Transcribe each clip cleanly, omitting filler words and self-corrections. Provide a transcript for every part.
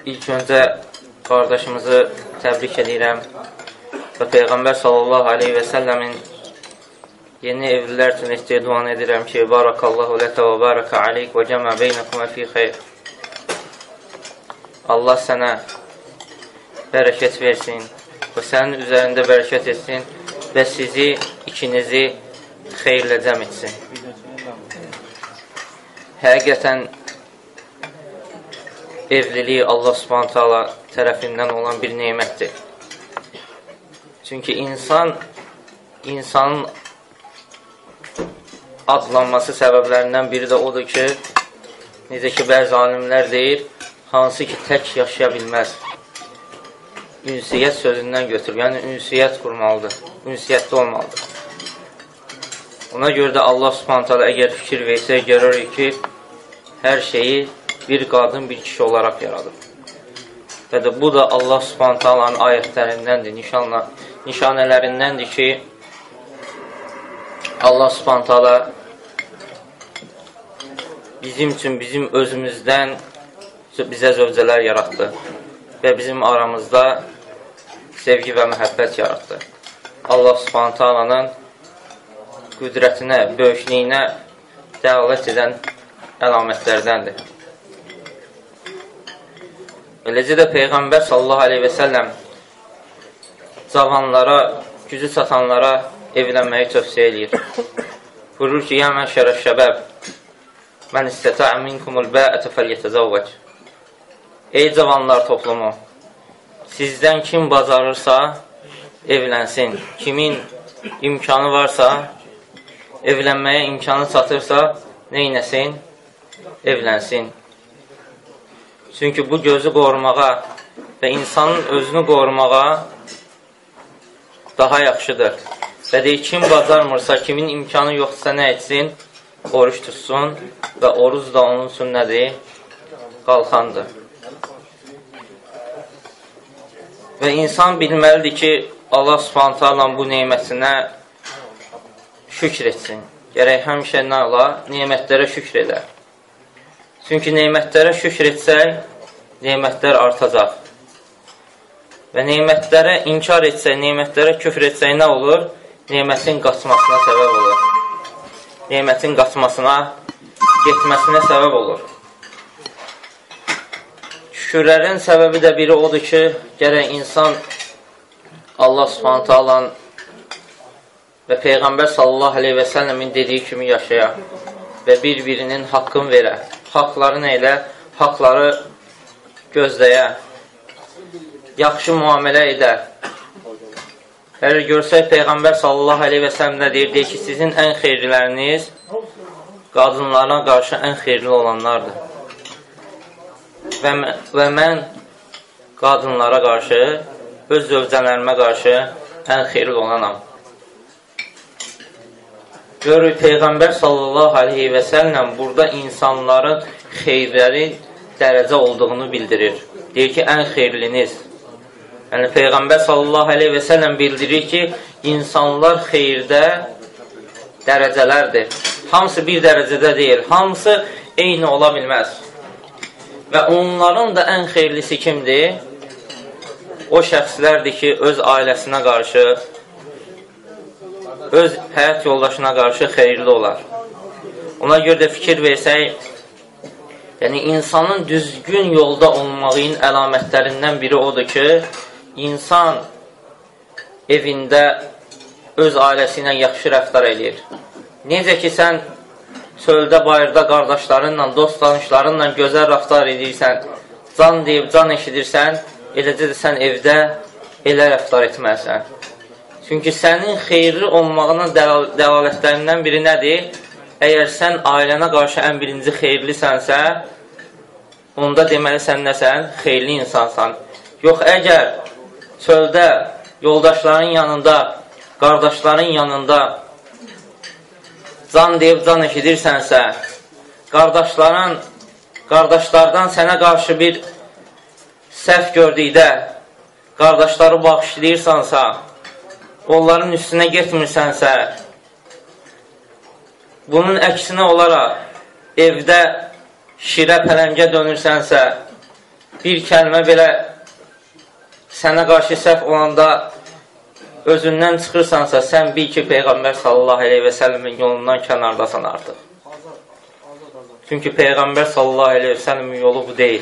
İlk öncə qardaşımızı təbrik edirəm və Peyğəmbər sallallahu aleyhi və səlləmin yeni evlilər üçün etdiyi duanı edirəm ki, Barakallahu ləkə və barəkə aleyk və cəmə beynəkumə fi xeyr. Allah sənə bərəkət versin və sənin üzərində bərəkət etsin və sizi, ikinizi xeyirlə cəm etsin. Həqiqətən evliliyi Allah subhanahu ta'ala tərəfindən olan bir neymətdir. Çünki insanın adlanması səbəblərindən biri də odur ki, necə ki, bəzi alimlər deyir, hansı ki, tək yaşaya bilməz. Ünsiyyət sözündən götürür, yəni ünsiyyət qurmalıdır, ünsiyyətli olmalıdır. Ona görə də Allah subhanahu ta'ala əgər fikir versə, görürük ki, hər şeyi bir qadın, bir kişi olaraq yaradıb. Və də bu da Allah subhanahu ta'alanın ayətlərindəndir, nişanələrindəndir ki, Allah subhanahu ta'ala bizim üçün, bizim özümüzdən bizə zövcələr yaratdı və bizim aramızda sevgi və məhəbbət yaratdı. Allah subhanahu ta'alanın qüdrətinə, böyüklüyünə dəlalət edən əlamətlərdəndir. Eləcə də Peyğəmbər sallallahu aleyhi və səlləm cavanlara, gücü çatanlara evlənməyi tövsiyə edir. Buyurur ki, ya mən şərəf şəbəb, mən istətəə minkumul bəətə fəlyətəzəvvəc. Ey cavanlar toplumu, sizdən kim bacarırsa evlənsin, kimin imkanı varsa, evlənməyə imkanı çatırsa, neynəsin? Evlənsin. Çünki bu gözü qorumağa və insanın özünü qorumağa daha yaxşıdır. Və deyir, kim bacarmırsa, kimin imkanı yoxdursa nə etsin? Oruç tutsun və oruz da onun üçün nədir? Qalxandır. Və insan bilməlidir ki, Allah subhanahu ta'ala bu neymətinə şükr etsin. Gərək həmişə nə ola? Neymətlərə şükr edər. Çünki neymətlərə şükr etsək, neymətlər artacaq. Və neymətlərə inkar etsək, neymətlərə küfr etsək nə olur? Neymətin qaçmasına səbəb olur. Neymətin qaçmasına, getməsinə səbəb olur. Şükürlərin səbəbi də biri odur ki, gərək insan Allah subhanahu ta'alanın və Peyğəmbər sallallahu aleyhi və səlləmin dediyi kimi yaşaya və bir-birinin haqqını verə. Haqları nə ilə? Haqları gözləyə, yaxşı müamilə edər. Əgər görsək, Peyğəmbər sallallahu aleyhi və səlləm nə deyir? Deyir ki, sizin ən xeyirləriniz qadınlarına qarşı ən xeyirli olanlardır. Və mən qadınlara qarşı, öz zövcələrimə qarşı ən xeyirli olanam. Görürük, Peyğəmbər sallallahu aleyhi və səlləm burada insanların xeyirləri dərəcə olduğunu bildirir. Deyir ki, ən xeyirliniz. Yəni, Peyğəmbər sallallahu aleyhi və səlləm bildirir ki, insanlar xeyirdə dərəcələrdir. Hamısı bir dərəcədə deyil, hamısı eyni ola bilməz. Və onların da ən xeyirlisi kimdir? O şəxslərdir ki, öz ailəsinə qarşı, öz həyat yoldaşına qarşı xeyirli olar. Ona görə də fikir versək, yəni insanın düzgün yolda olmağının əlamətlərindən biri odur ki, insan evində öz ailəsi ilə yaxşı rəftar edir. Necə ki, sən çöldə, bayırda qardaşlarınla, dost tanışlarınla gözəl rəftar edirsən, can deyib, can eşidirsən, eləcə də sən evdə elə rəftar etməlisən. Çünki sənin xeyirli olmağının dəlalətlərindən biri nədir? Əgər sən ailənə qarşı ən birinci xeyirlisənsə, onda deməli sən nəsən? Xeyirli insansan. Yox, əgər çöldə, yoldaşların yanında, qardaşların yanında can deyib can eşidirsənsə, qardaşlardan sənə qarşı bir səhv gördükdə, qardaşları bağışlayırsansa, onların üstünə getmirsənsə, bunun əksinə olaraq evdə şirə pələngə dönürsənsə, bir kəlmə belə sənə qarşı səhv olanda özündən çıxırsansa, sən bil ki, Peyğəmbər sallallahu aleyhi və səlləmin yolundan kənardasan artıq. Çünki Peyğəmbər sallallahu aleyhi və səlləmin yolu bu deyil.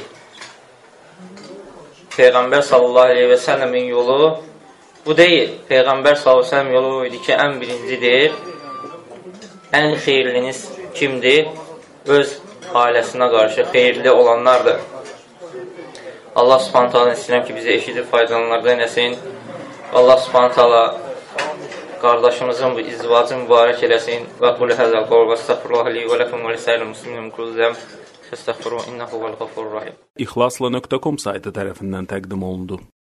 Peyğəmbər sallallahu aleyhi və səlləmin yolu bu deyil. Peyğəmbər sallallahu aleyhi və səlləm yolu idi ki, ən birincidir, ən xeyirliniz kimdir? Öz ailəsinə qarşı xeyirli olanlardır. Allah subhanət hala istəyirəm ki, bizi eşidib faydalanlardan eləsin. Allah subhanət hala qardaşımızın bu izdivacı mübarək eləsin. Və qul həzəl qol və estəğfirullah li və ləkum və lisəyil muslimin kullu zəm. Estəğfiruhu innehu vəl-ğafurur rahim. İxlasla.com saytı tərəfindən təqdim olundu.